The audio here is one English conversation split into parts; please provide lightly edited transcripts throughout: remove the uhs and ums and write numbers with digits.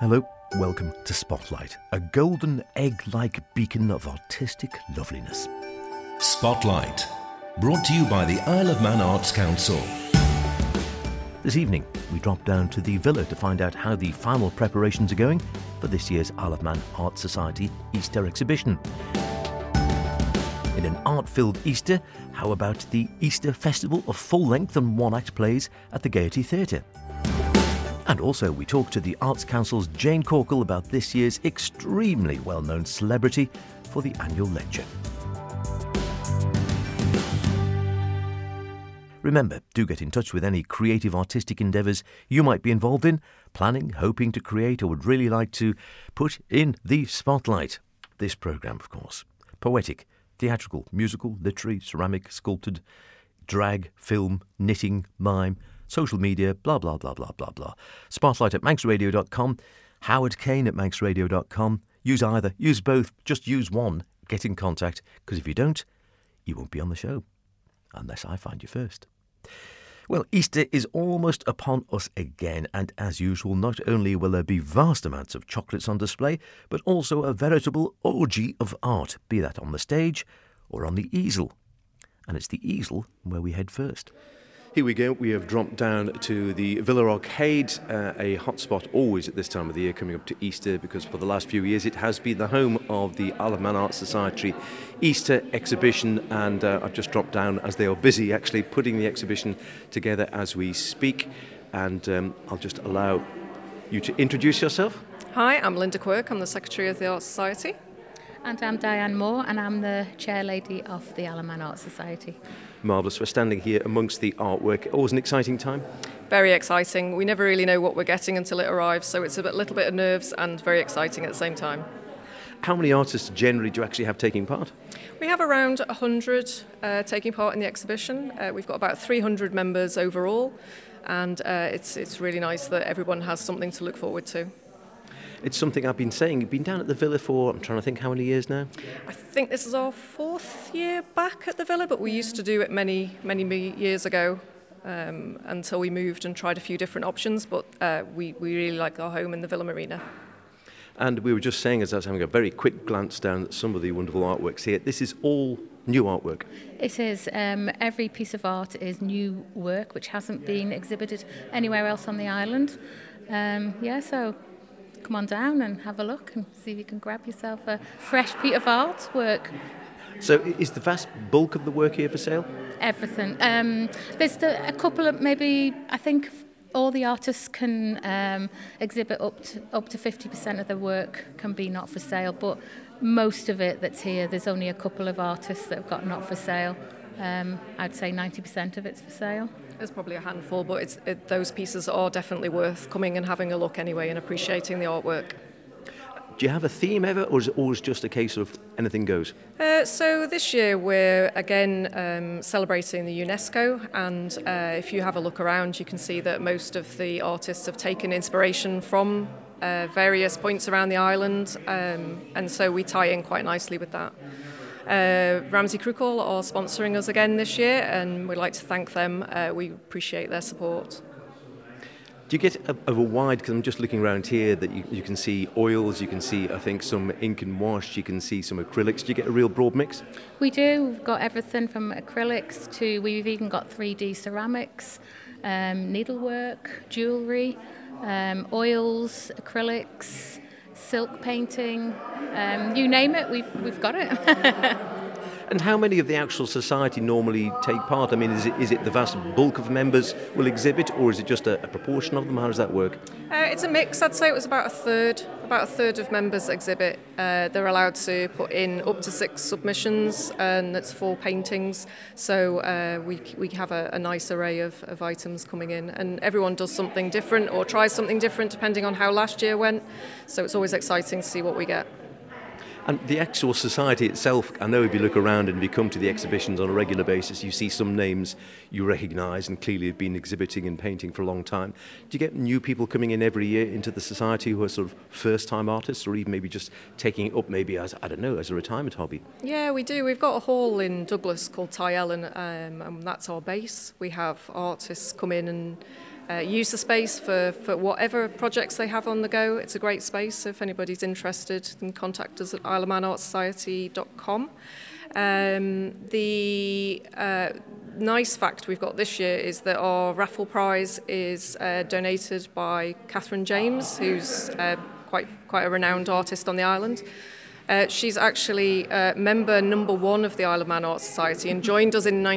Hello, welcome to Spotlight, a golden egg-like beacon of artistic loveliness. Spotlight, brought to you by the Isle of Man Arts Council. This evening, we drop down to the villa to find out how the final preparations are going for this year's Isle of Man Art Society Easter exhibition. In an art-filled Easter, how about the Easter Festival of full-length and one-act plays at the Gaiety Theatre? And also, we talk to the Arts Council's Jane Corkle about this year's extremely well-known celebrity for the annual lecture. Remember, do get in touch with any creative artistic endeavours you might be involved in, planning, hoping to create, or would really like to put in the spotlight. This programme, of course. Poetic, theatrical, musical, literary, ceramic, sculpted, drag, film, knitting, mime, social media, blah, blah, blah, blah, blah, blah. Spotlight at manxradio.com, Howard Kane at manxradio.com. Use either, use both, just use one. Get in contact, because if you don't, you won't be on the show. Unless I find you first. Well, Easter is almost upon us again, and as usual, not only will there be vast amounts of chocolates on display, but also a veritable orgy of art, be that on the stage or on the easel. And it's the easel where we head first. Here we go. We have dropped down to the Villa Arcade, a hotspot always at this time of the year coming up to Easter, because for the last few years it has been the home of the Isle of Man Arts Society Easter exhibition, and I've just dropped down as they are busy actually putting the exhibition together as we speak, and I'll just allow you to introduce yourself. Hi, I'm Linda Quirk. I'm the Secretary of the Arts Society. And I'm Diane Moore, and I'm the Chair Lady of the Isle of Man Arts Society. Marvellous. We're standing here amongst the artwork. Always an exciting time. Very exciting. We never really know what we're getting until it arrives, so it's a little bit of nerves and very exciting at the same time. How many artists generally do you actually have taking part? We have around 100 taking part in the exhibition. We've got about 300 members overall, and it's really nice that everyone has something to look forward to. It's something I've been saying. You've been down at the Villa for, I'm trying to think, how many years now? I think this is our 4th year back at the Villa, but we used to do it many years ago until we moved and tried a few different options, but we really like our home in the Villa Marina. And we were just saying, as I was having a very quick glance down at some of the wonderful artworks here, this is all new artwork. It is. Every piece of art is new work, which hasn't been exhibited anywhere else on the island. So come on down and have a look and see if you can grab yourself a fresh piece of artwork. So is the vast bulk of the work here for sale? Everything. There's a couple of, maybe, I think all the artists can exhibit up to 50% of their work can be not for sale, but most of it that's here, there's only a couple of artists that have got not for sale. I'd say 90% of it's for sale. There's probably a handful, but those pieces are definitely worth coming and having a look anyway and appreciating the artwork. Do you have a theme ever, or is it always just a case of anything goes? So this year we're again celebrating the UNESCO, and if you have a look around you can see that most of the artists have taken inspiration from various points around the island, and so we tie in quite nicely with that. Ramsey Krukal are sponsoring us again this year, and we'd like to thank them. We appreciate their support. Do you get a wide, because I'm just looking around here, that you can see oils, you can see, I think, some ink and wash, you can see some acrylics. Do you get a real broad mix? We do. We've got everything from acrylics to, we've even got 3D ceramics, needlework, jewellery, oils, acrylics, silk painting, you name it, we've got it. And how many of the actual society normally take part? I mean, is it the vast bulk of members will exhibit, or is it just a proportion of them? How does that work? It's a mix. I'd say it was about a third of members exhibit. They're allowed to put in up to 6 submissions, and it's 4 paintings. So we have a nice array of items coming in, and everyone does something different or tries something different depending on how last year went. So it's always exciting to see what we get. And the actual society itself, I know if you look around and if you come to the exhibitions on a regular basis, you see some names you recognise and clearly have been exhibiting and painting for a long time. Do you get new people coming in every year into the society who are sort of first-time artists, or even maybe just taking it up maybe as, I don't know, as a retirement hobby? Yeah, we do. We've got a hall in Douglas called Ty Ellen, and that's our base. We have artists come in and use the space for whatever projects they have on the go. It's a great space, so if anybody's interested, you can contact us at isleofmanartsociety.com. The nice fact we've got this year is that our raffle prize is donated by Catherine James, who's quite a renowned artist on the island. She's actually member number 1 of the Isle of Man Arts Society and joined us in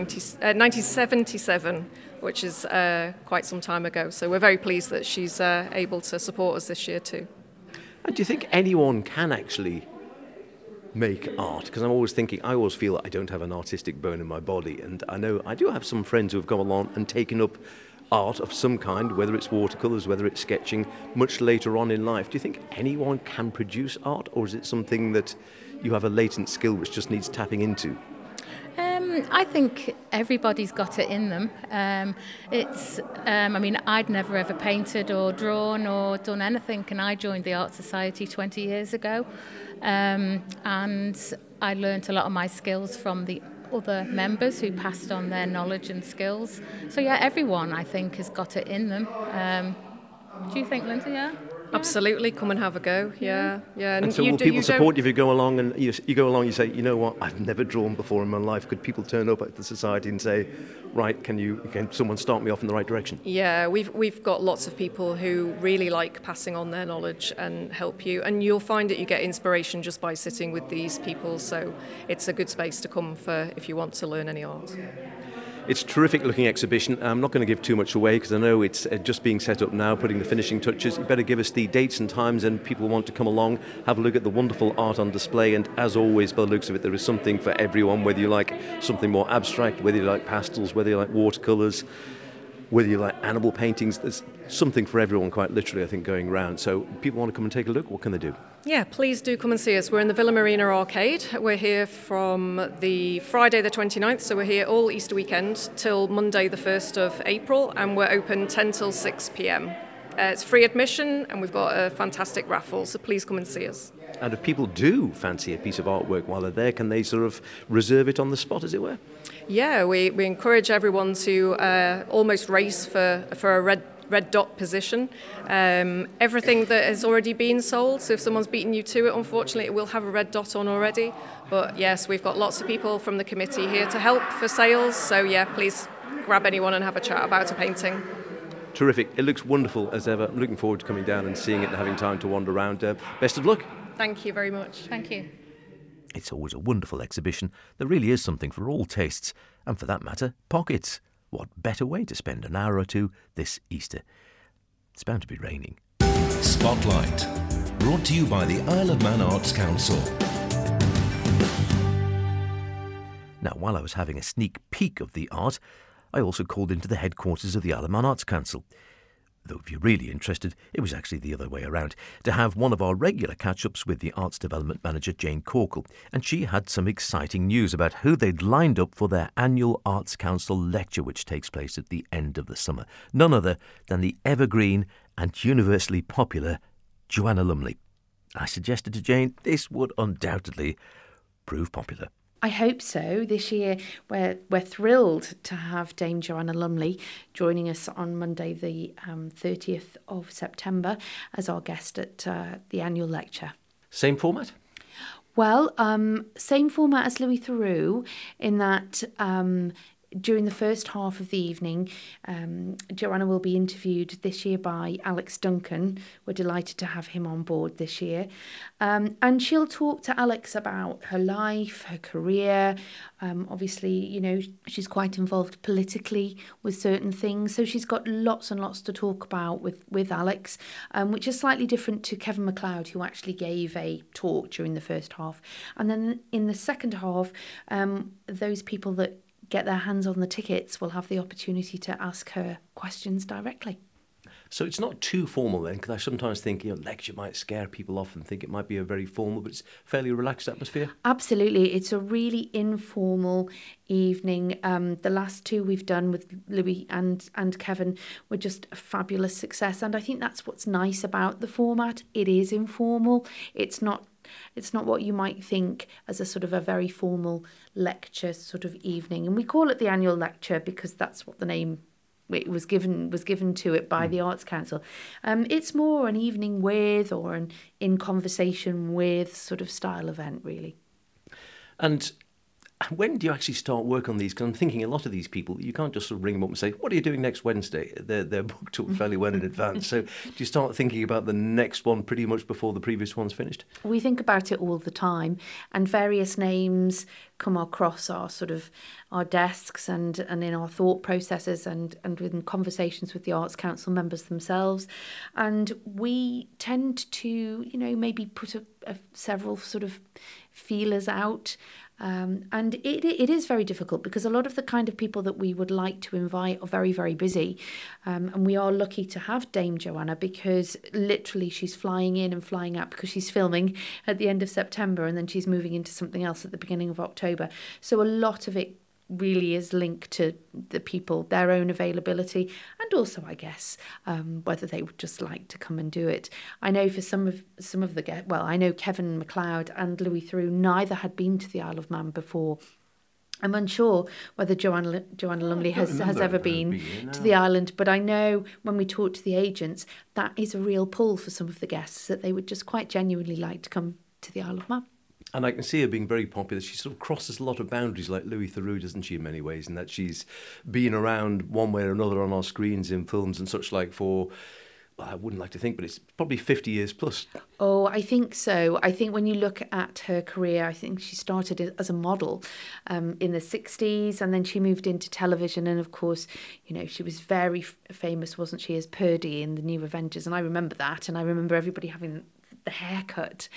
1977, which is quite some time ago. So we're very pleased that she's able to support us this year too. And do you think anyone can actually make art? Because I always feel that I don't have an artistic bone in my body, and I know I do have some friends who have gone along and taken up art of some kind, whether it's watercolours, whether it's sketching, much later on in life. Do you think anyone can produce art, or is it something that you have a latent skill which just needs tapping into? I think everybody's got it in them. I'd never ever painted or drawn or done anything, and I joined the Art Society 20 years ago. And I learnt a lot of my skills from the other members who passed on their knowledge and skills. So yeah, everyone I think has got it in them. Do you think, Lindsay? Yeah. Absolutely, come and have a go. Yeah. And so will people support you if you go along and you go along? You say, you know what, I've never drawn before in my life. Could people turn up at the society and say, right, can someone start me off in the right direction? Yeah, we've got lots of people who really like passing on their knowledge and help you, and you'll find that you get inspiration just by sitting with these people. So it's a good space to come for if you want to learn any art. It's a terrific looking exhibition. I'm not going to give too much away because I know it's just being set up now, putting the finishing touches. You better give us the dates and times, and people want to come along, have a look at the wonderful art on display. And as always, by the looks of it, there is something for everyone, whether you like something more abstract, whether you like pastels, whether you like watercolours, whether you like animal paintings. There's something for everyone, quite literally, I think, going round. So people want to come and take a look, what can they do? Yeah, please do come and see us. We're in the Villa Marina Arcade. We're here from the Friday the 29th, so we're here all Easter weekend till Monday the 1st of April, and we're open 10 till 6 p.m. It's free admission, and we've got a fantastic raffle, so please come and see us. And if people do fancy a piece of artwork while they're there, can they sort of reserve it on the spot, as it were? Yeah, we encourage everyone to almost race for a red dot position. Everything that has already been sold, so if someone's beaten you to it, unfortunately it will have a red dot on already. But yes, we've got lots of people from the committee here to help for sales, so yeah, please grab anyone and have a chat about a painting. Terrific. It looks wonderful as ever. I'm looking forward to coming down and seeing it and having time to wander around. Best of luck. Thank you very much. Thank you. It's always a wonderful exhibition. There really is something for all tastes, and for that matter, pockets. What better way to spend an hour or two this Easter? It's bound to be raining. Spotlight, brought to you by the Isle of Man Arts Council. Now, while I was having a sneak peek of the art, I also called into the headquarters of the Isle of Man Arts Council. Though if you're really interested, it was actually the other way around, to have one of our regular catch-ups with the Arts Development Manager, Jane Corkle, and she had some exciting news about who they'd lined up for their annual Arts Council lecture, which takes place at the end of the summer. None other than the evergreen and universally popular Joanna Lumley. I suggested to Jane this would undoubtedly prove popular. I hope so. This year we're thrilled to have Dame Joanna Lumley joining us on Monday the 30th of September as our guest at the annual lecture. Same format? Well, same format as Louis Theroux in that during the first half of the evening, Joanna will be interviewed this year by Alex Duncan. We're delighted to have him on board this year. And she'll talk to Alex about her life, her career. Obviously, you know, she's quite involved politically with certain things. So she's got lots and lots to talk about with Alex, which is slightly different to Kevin MacLeod, who actually gave a talk during the first half. And then in the second half, those people that get their hands on the tickets will have the opportunity to ask her questions directly. So it's not too formal then, because I sometimes think, you know, lecture might scare people off and think it might be a very formal, but it's fairly relaxed atmosphere. Absolutely. It's a really informal evening. The last two we've done with Louis and Kevin were just a fabulous success. And I think that's what's nice about the format. It is informal. It's not what you might think as a sort of a very formal lecture sort of evening. And we call it the annual lecture because that's what the name it was given to it by the Arts Council. It's more an evening with or an in conversation with sort of style event, really. And when do you actually start work on these? Because I'm thinking a lot of these people, you can't just sort of ring them up and say, what are you doing next Wednesday? They're booked up fairly well in advance. So do you start thinking about the next one pretty much before the previous one's finished? We think about it all the time, and various names come across our sort of our desks and in our thought processes and within conversations with the Arts Council members themselves. And we tend to, maybe put several sort of feelers out. And it is very difficult because a lot of the kind of people that we would like to invite are very, very busy. And we are lucky to have Dame Joanna because literally she's flying in and flying out because she's filming at the end of September and then she's moving into something else at the beginning of October. So a lot of it really is linked to the people, their own availability, and also, I guess, whether they would just like to come and do it. I know for some of the guests, I know Kevin MacLeod and Louis Theroux neither had been to the Isle of Man before. I'm unsure whether Joanna Lumley has ever been to the island, but I know when we talk to the agents, that is a real pull for some of the guests, that they would just quite genuinely like to come to the Isle of Man. And I can see her being very popular. She sort of crosses a lot of boundaries like Louis Theroux, doesn't she, in many ways, in that she's been around one way or another on our screens in films and such like for, well, I wouldn't like to think, but it's probably 50 years plus. Oh, I think so. I think when you look at her career, I think she started as a model in the 60s and then she moved into television. And of course, she was very famous, wasn't she, as Purdy in The New Avengers. And I remember that. And I remember everybody having the haircut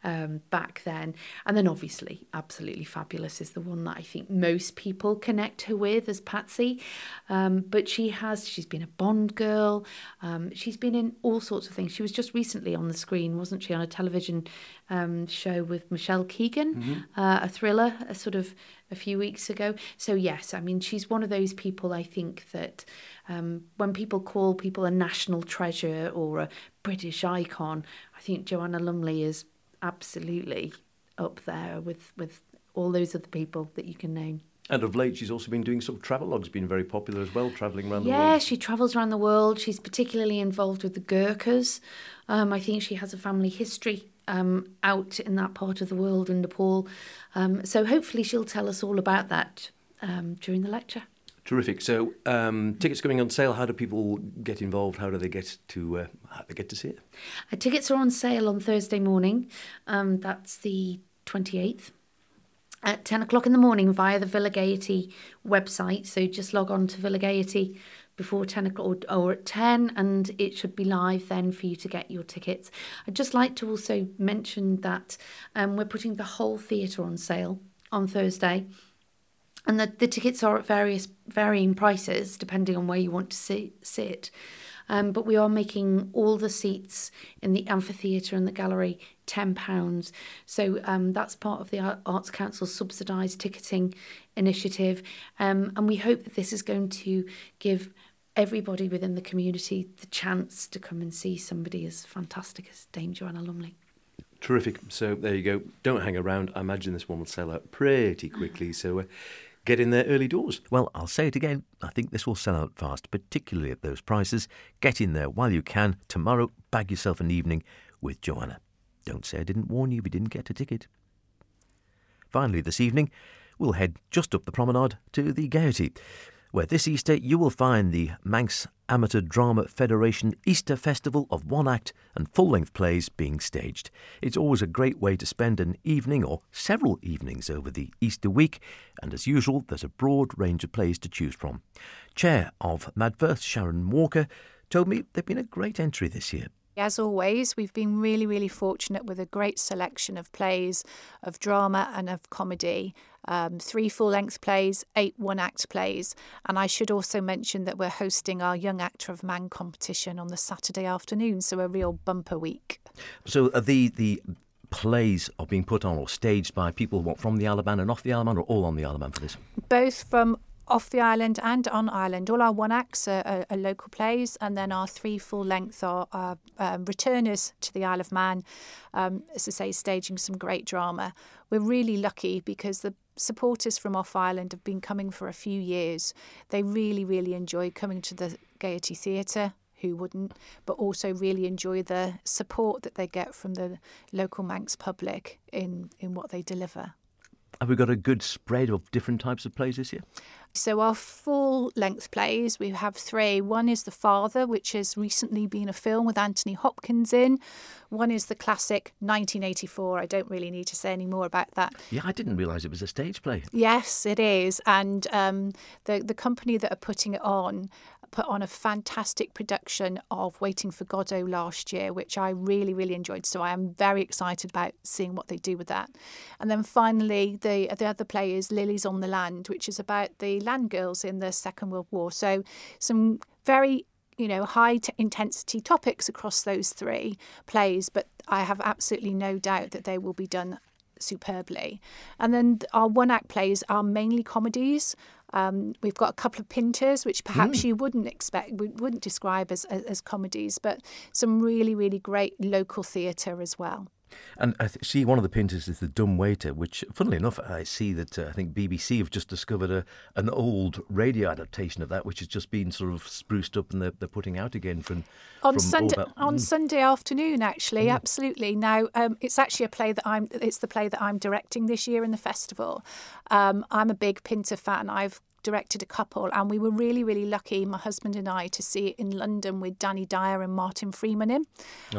back then. And then obviously Absolutely Fabulous is the one that I think most people connect her with as Patsy. But she's been a Bond girl. She's been in all sorts of things. She was just recently on the screen, wasn't she, on a television show with Michelle Keegan, a thriller, a few weeks ago. So yes, I mean, she's one of those people, I think, that when people call people a national treasure or a British icon, I think Joanna Lumley is absolutely up there with all those other people that you can name. And of late, she's also been doing some travelogues, been very popular as well, travelling around the world. Yeah, she travels around the world. She's particularly involved with the Gurkhas. I think she has a family history out in that part of the world in Nepal. So hopefully she'll tell us all about that during the lecture. Terrific. So tickets going on sale. How do people get involved? How do they get to see it? Tickets are on sale on Thursday morning. That's the 28th. At 10 o'clock in the morning via the Villa Gaiety website. So just log on to Villa Gaiety before 10 o'clock or at 10 and it should be live then for you to get your tickets. I'd just like to also mention that we're putting the whole theatre on sale on Thursday. And the tickets are at varying prices depending on where you want to sit. But we are making all the seats in the amphitheatre and the gallery £10. So that's part of the Arts Council's subsidised ticketing initiative. And we hope that this is going to give everybody within the community the chance to come and see somebody as fantastic as Dame Joanna Lumley. Terrific. So there you go. Don't hang around. I imagine this one will sell out pretty quickly. So get in there early doors. Well, I'll say it again. I think this will sell out fast, particularly at those prices. Get in there while you can. Tomorrow, bag yourself an evening with Joanna. Don't say I didn't warn you if you didn't get a ticket. Finally, this evening, we'll head just up the promenade to the Gaiety, where this Easter you will find the Manx Amateur Drama Federation Easter Festival of one-act and full-length plays being staged. It's always a great way to spend an evening or several evenings over the Easter week, and as usual, there's a broad range of plays to choose from. Chair of Madverth, Sharon Walker, told me they've been a great entry this year. As always, we've been really, really fortunate with a great selection of plays, of drama and of comedy. 3 full-length plays, 8 one-act plays. And I should also mention that we're hosting our Young Actor of Man competition on the Saturday afternoon, so a real bumper week. So the plays are being put on or staged by people from the Isle of Man and off the Isle of Man, or all on the Isle of Man for this? Both from off the island and on island. All our one-acts are local plays, and then our 3 full-length are returners to the Isle of Man, as I say, staging some great drama. We're really lucky because the supporters from off Ireland have been coming for a few years. They really, really enjoy coming to the Gaiety Theatre. Who wouldn't? But also really enjoy the support that they get from the local Manx public in what they deliver. Have we got a good spread of different types of plays this year? So our full-length plays, we have 3. One is The Father, which has recently been a film with Anthony Hopkins in. One is the classic 1984. I don't really need to say any more about that. Yeah, I didn't realise it was a stage play. Yes, it is. And the company that are putting it on put on a fantastic production of Waiting for Godot last year, which I really, really enjoyed. So I am very excited about seeing what they do with that. And then finally, the other play is Lilies on the Land, which is about the land girls in the Second World War. So some very high intensity topics across those 3 plays, but I have absolutely no doubt that they will be done superbly. And then our one-act plays are mainly comedies. We've got a couple of Pinters, which perhaps you wouldn't describe as comedies, but some really, really great local theatre as well. And I see one of the Pinters is The Dumb Waiter, which, funnily enough, I see that I think BBC have just discovered an old radio adaptation of that, which has just been sort of spruced up and they're putting out again on Sunday afternoon. Actually, absolutely. Now it's actually a play it's the play that I'm directing this year in the festival. I'm a big Pinter fan. I've directed a couple, and we were really, really lucky, my husband and I, to see it in London with Danny Dyer and Martin Freeman in.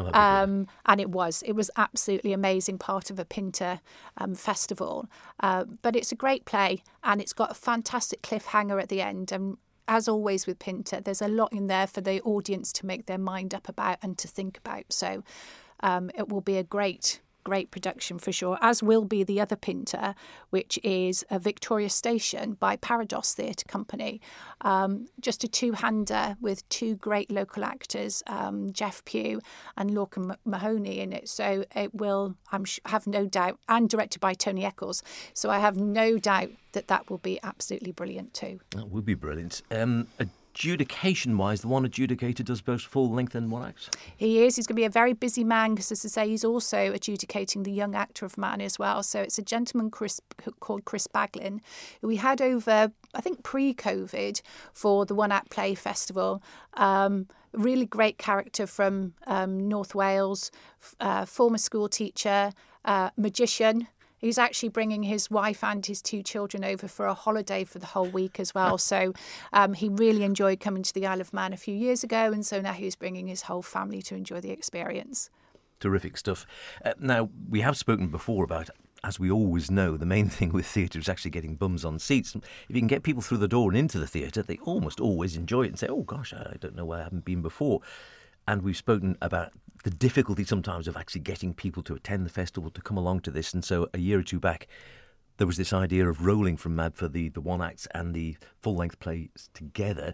And it was absolutely amazing, part of a Pinter festival. But it's a great play, and it's got a fantastic cliffhanger at the end. And as always with Pinter, there's a lot in there for the audience to make their mind up about and to think about. So it will be a great production for sure, as will be the other Pinter, which is a Victoria Station by Parados Theatre Company. Just a 2-hander with 2 great local actors, Jeff Pugh and Lorcan Mahoney in it. So it will, have no doubt, and directed by Tony Eccles. So I have no doubt that will be absolutely brilliant too. That would be brilliant. Adjudication-wise, the one adjudicator does both full length and one act? He is. He's going to be a very busy man because, as I say, he's also adjudicating the Young Actor of Man as well. So it's a gentleman called Chris Baglin, who we had over, I think, pre-COVID for the One Act Play Festival. Really great character from North Wales, former school teacher, magician. He's actually bringing his wife and his 2 children over for a holiday for the whole week as well. So he really enjoyed coming to the Isle of Man a few years ago, and so now he's bringing his whole family to enjoy the experience. Terrific stuff. Now, we have spoken before about, as we always know, the main thing with theatre is actually getting bums on seats. If you can get people through the door and into the theatre, they almost always enjoy it and say, oh gosh, I don't know why I haven't been before. And we've spoken about the difficulty sometimes of actually getting people to attend the festival, to come along to this. And so a year or 2 back, there was this idea of rolling from MAD for the one acts and the full-length plays together.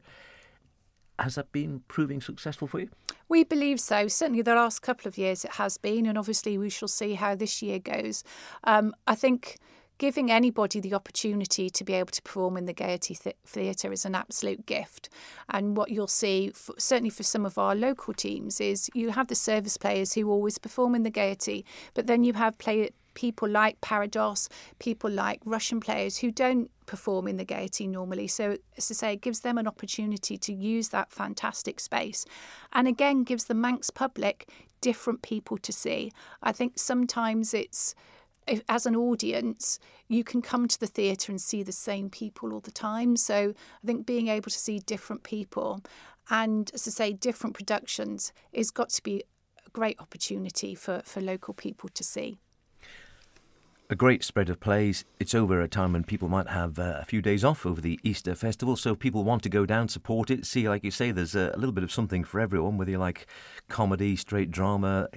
Has that been proving successful for you? We believe so. Certainly the last couple of years it has been, and obviously we shall see how this year goes. I think giving anybody the opportunity to be able to perform in the Gaiety Theatre is an absolute gift. And what you'll see, certainly for some of our local teams, is you have the service players who always perform in the Gaiety, but then you have people like Parados, people like Russian players who don't perform in the Gaiety normally. So, as I say, it gives them an opportunity to use that fantastic space. And again, gives the Manx public different people to see. I think sometimes as an audience, you can come to the theatre and see the same people all the time. So I think being able to see different people and, as I say, different productions has got to be a great opportunity for local people to see. A great spread of plays. It's over a time when people might have a few days off over the Easter festival, so if people want to go down, support it. See, like you say, there's a little bit of something for everyone, whether you like comedy, straight drama,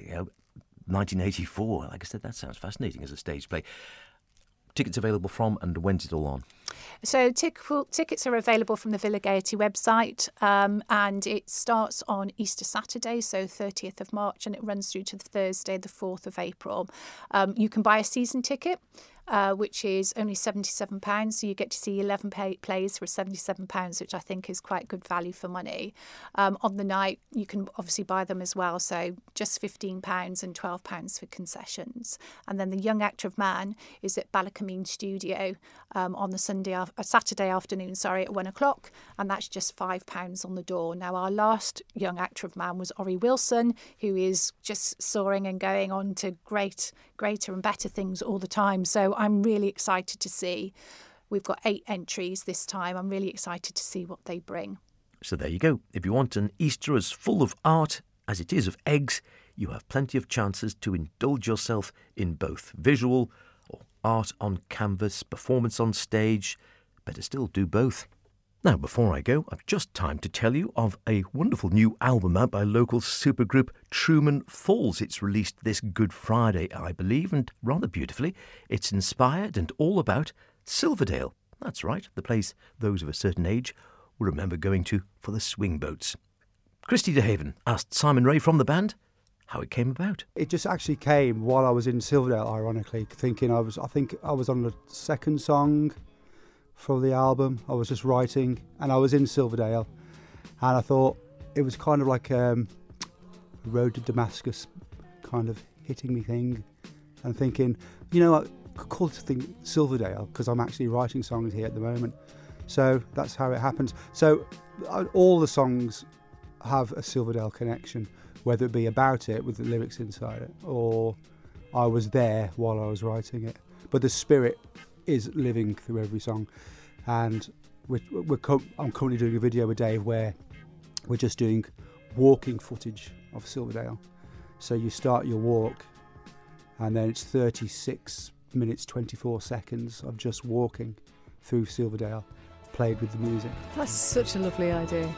1984. Like I said, that sounds fascinating as a stage play. Tickets available from, and when's it all on? So tickets are available from the Villa Gaiety website, and it starts on Easter Saturday, so 30th of March, and it runs through to Thursday, the 4th of April. You can buy a season ticket, which is only £77. So you get to see 11 plays for £77, which I think is quite good value for money. On the night, you can obviously buy them as well. So just £15 and £12 for concessions. And then the Young Actor of Man is at Ballacameen Studio on the Saturday afternoon, at 1 o'clock. And that's just £5 on the door. Now, our last Young Actor of Man was Ori Wilson, who is just soaring and going on to greater and better things all the time. So I'm really excited to see. We've got 8 entries this time. I'm really excited to see what they bring. So there you go. If you want an Easter as full of art as it is of eggs, you have plenty of chances to indulge yourself in both visual or art on canvas, performance on stage. Better still, do both. Now, before I go, I've just time to tell you of a wonderful new album out by local supergroup Truman Falls. It's released this Good Friday, I believe, and rather beautifully. It's inspired and all about Silverdale. That's right, the place those of a certain age will remember going to for the swing boats. Christy DeHaven asked Simon Ray from the band how it came about. It just actually came while I was in Silverdale, ironically, thinking I think I was on the second song for the album. I was just writing and I was in Silverdale and I thought it was kind of like Road to Damascus kind of hitting me thing and thinking, I could call this thing Silverdale because I'm actually writing songs here at the moment. So that's how it happened. So all the songs have a Silverdale connection, whether it be about it with the lyrics inside it or I was there while I was writing it. But the spirit is living through every song, and I'm currently doing a video with Dave where we're just doing walking footage of Silverdale. So you start your walk and then it's 36 minutes 24 seconds of just walking through Silverdale played with the music. That's such a lovely idea.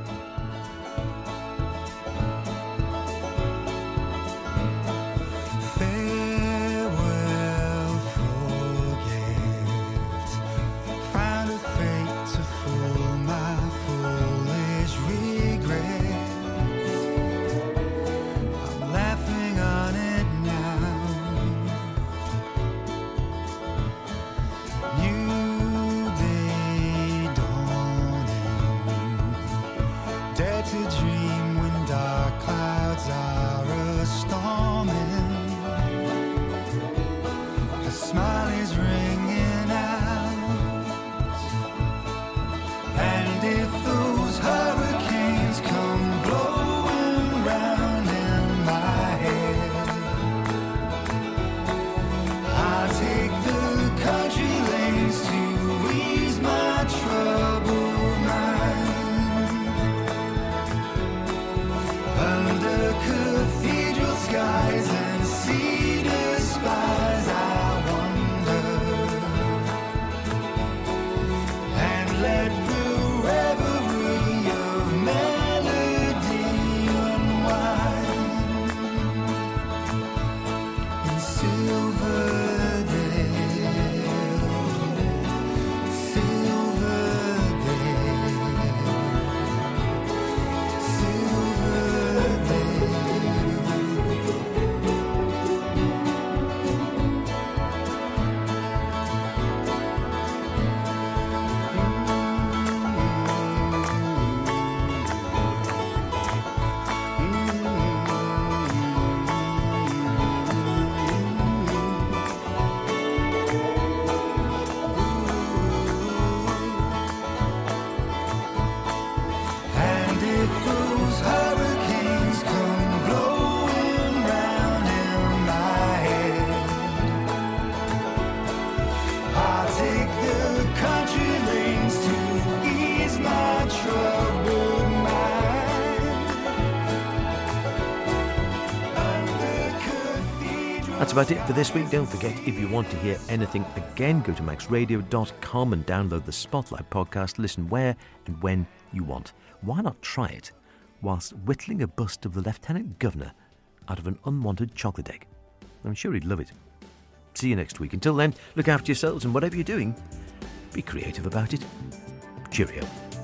That's about it for this week. Don't forget, if you want to hear anything again, go to maxradio.com and download the Spotlight podcast. Listen where and when you want. Why not try it whilst whittling a bust of the Lieutenant Governor out of an unwanted chocolate egg? I'm sure he'd love it. See you next week. Until then, look after yourselves and whatever you're doing, be creative about it. Cheerio.